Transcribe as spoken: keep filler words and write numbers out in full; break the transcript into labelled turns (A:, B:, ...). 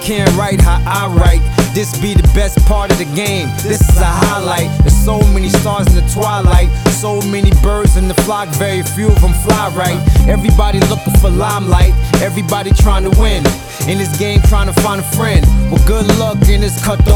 A: can't write how I write. This be the best part of the game. This is a highlight. There's so many stars in the twilight, so many birds in the flock, very few of them fly right. Everybody looking for limelight, everybody trying to win. In this game trying to find a friend. Well, good luck in this cutthroat